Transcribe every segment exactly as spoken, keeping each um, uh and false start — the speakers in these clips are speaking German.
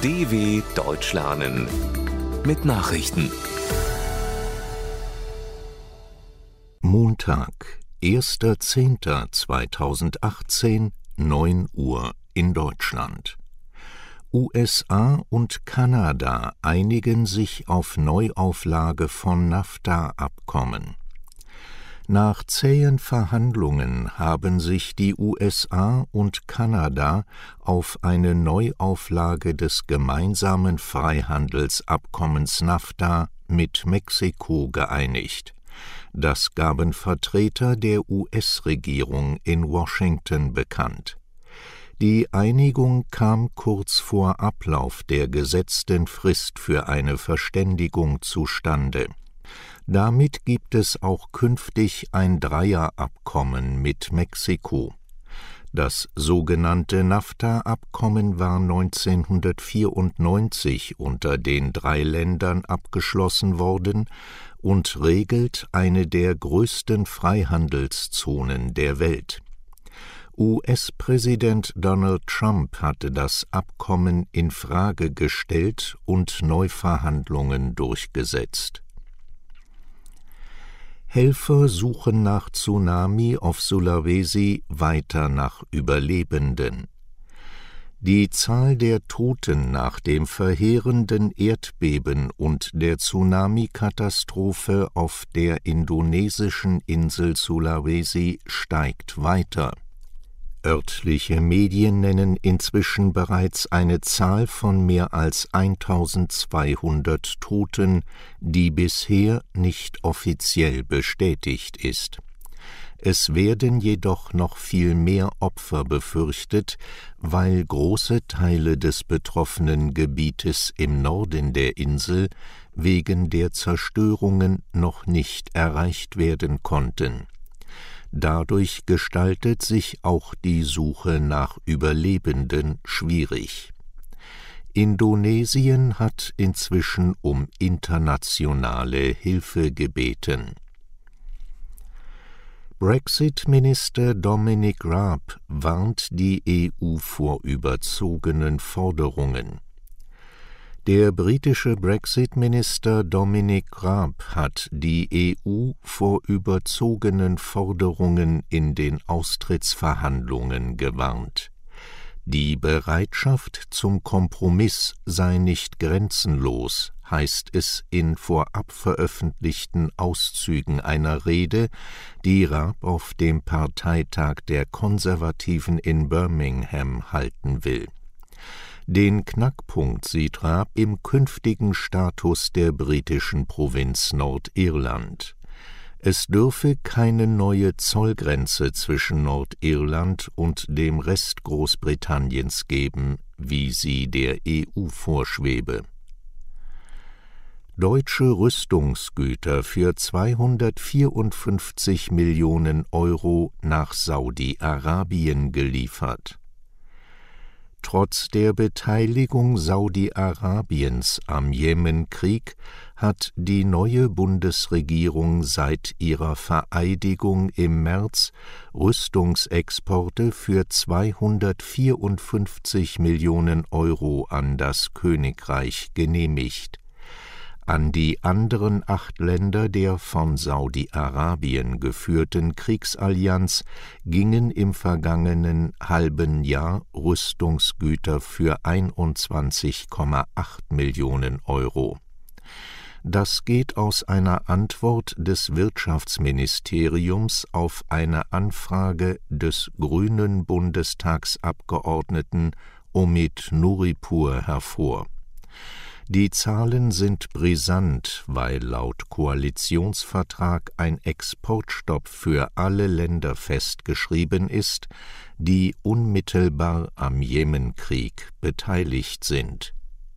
D W Deutsch lernen mit Nachrichten. Montag, erster zehnter zweitausendachtzehn, neun Uhr in Deutschland. U S A und Kanada einigen sich auf Neuauflage von NAFTA-Abkommen. Nach zähen Verhandlungen haben sich die U S A und Kanada auf eine Neuauflage des gemeinsamen Freihandelsabkommens NAFTA mit Mexiko geeinigt. Das gaben Vertreter der U S-Regierung in Washington bekannt. Die Einigung kam kurz vor Ablauf der gesetzten Frist für eine Verständigung zustande. Damit gibt es auch künftig ein Dreierabkommen mit Mexiko. Das sogenannte NAFTA-Abkommen war neunzehnhundertvierundneunzig unter den drei Ländern abgeschlossen worden und regelt eine der größten Freihandelszonen der Welt. U S-Präsident Donald Trump hatte das Abkommen in Frage gestellt und Neuverhandlungen durchgesetzt. Helfer suchen nach Tsunami auf Sulawesi weiter nach Überlebenden. Die Zahl der Toten nach dem verheerenden Erdbeben und der Tsunami-Katastrophe auf der indonesischen Insel Sulawesi steigt weiter. Örtliche Medien nennen inzwischen bereits eine Zahl von mehr als eintausendzweihundert Toten, die bisher nicht offiziell bestätigt ist. Es werden jedoch noch viel mehr Opfer befürchtet, weil große Teile des betroffenen Gebietes im Norden der Insel wegen der Zerstörungen noch nicht erreicht werden konnten. Dadurch gestaltet sich auch die Suche nach Überlebenden schwierig. Indonesien hat inzwischen um internationale Hilfe gebeten. Brexit-Minister Dominic Raab warnt die E U vor überzogenen Forderungen. Der britische Brexit-Minister Dominic Raab hat die E U vor überzogenen Forderungen in den Austrittsverhandlungen gewarnt. Die Bereitschaft zum Kompromiss sei nicht grenzenlos, heißt es in vorab veröffentlichten Auszügen einer Rede, die Raab auf dem Parteitag der Konservativen in Birmingham halten will. Den Knackpunkt sieht Raab im künftigen Status der britischen Provinz Nordirland. Es dürfe keine neue Zollgrenze zwischen Nordirland und dem Rest Großbritanniens geben, wie sie der E U vorschwebe. Deutsche Rüstungsgüter für zweihundertvierundfünfzig Millionen Euro nach Saudi-Arabien geliefert. Trotz der Beteiligung Saudi-Arabiens am Jemenkrieg hat die neue Bundesregierung seit ihrer Vereidigung im März Rüstungsexporte für zweihundertvierundfünfzig Millionen Euro an das Königreich genehmigt. An die anderen acht Länder der von Saudi-Arabien geführten Kriegsallianz gingen im vergangenen halben Jahr Rüstungsgüter für einundzwanzig Komma acht Millionen Euro. Das geht aus einer Antwort des Wirtschaftsministeriums auf eine Anfrage des grünen Bundestagsabgeordneten Omid Nuripur hervor. Die Zahlen sind brisant, weil laut Koalitionsvertrag ein Exportstopp für alle Länder festgeschrieben ist, die unmittelbar am Jemenkrieg beteiligt sind.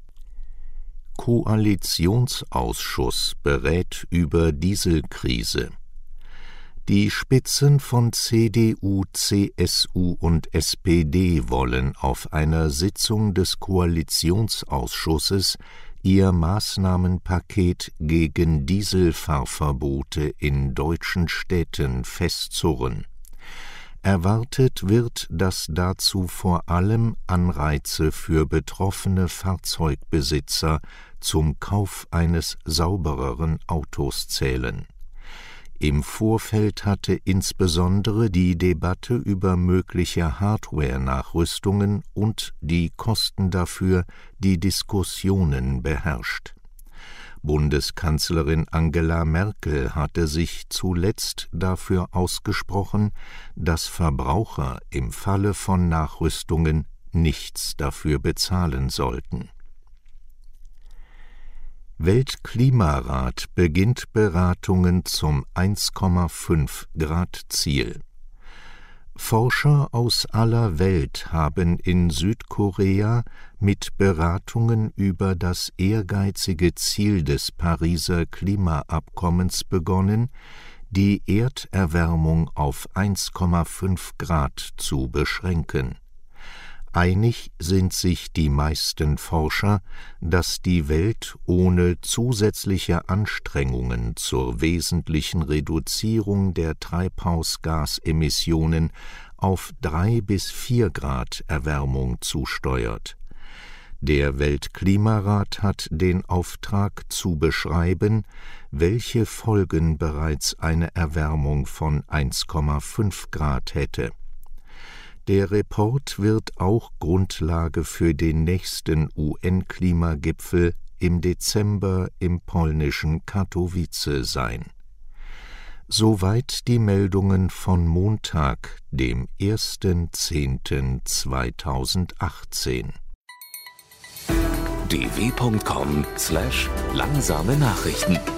Koalitionsausschuss berät über Dieselkrise. Die Spitzen von C D U, C S U und S P D wollen auf einer Sitzung des Koalitionsausschusses ihr Maßnahmenpaket gegen Dieselfahrverbote in deutschen Städten festzurren. Erwartet wird, dass dazu vor allem Anreize für betroffene Fahrzeugbesitzer zum Kauf eines saubereren Autos zählen. Im Vorfeld hatte insbesondere die Debatte über mögliche Hardware-Nachrüstungen und die Kosten dafür die Diskussionen beherrscht. Bundeskanzlerin Angela Merkel hatte sich zuletzt dafür ausgesprochen, dass Verbraucher im Falle von Nachrüstungen nichts dafür bezahlen sollten. Weltklimarat beginnt Beratungen zum eins Komma fünf Grad Ziel. Forscher aus aller Welt haben in Südkorea mit Beratungen über das ehrgeizige Ziel des Pariser Klimaabkommens begonnen, die Erderwärmung auf eins Komma fünf Grad zu beschränken. Einig sind sich die meisten Forscher, dass die Welt ohne zusätzliche Anstrengungen zur wesentlichen Reduzierung der Treibhausgasemissionen auf drei bis vier Grad Erwärmung zusteuert. Der Weltklimarat hat den Auftrag zu beschreiben, welche Folgen bereits eine Erwärmung von eins Komma fünf Grad hätte. Der Report wird auch Grundlage für den nächsten U N-Klimagipfel im Dezember im polnischen Katowice sein. Soweit die Meldungen von Montag, dem ersten zehnten zweitausendachtzehn. d w punkt com slash langsame Nachrichten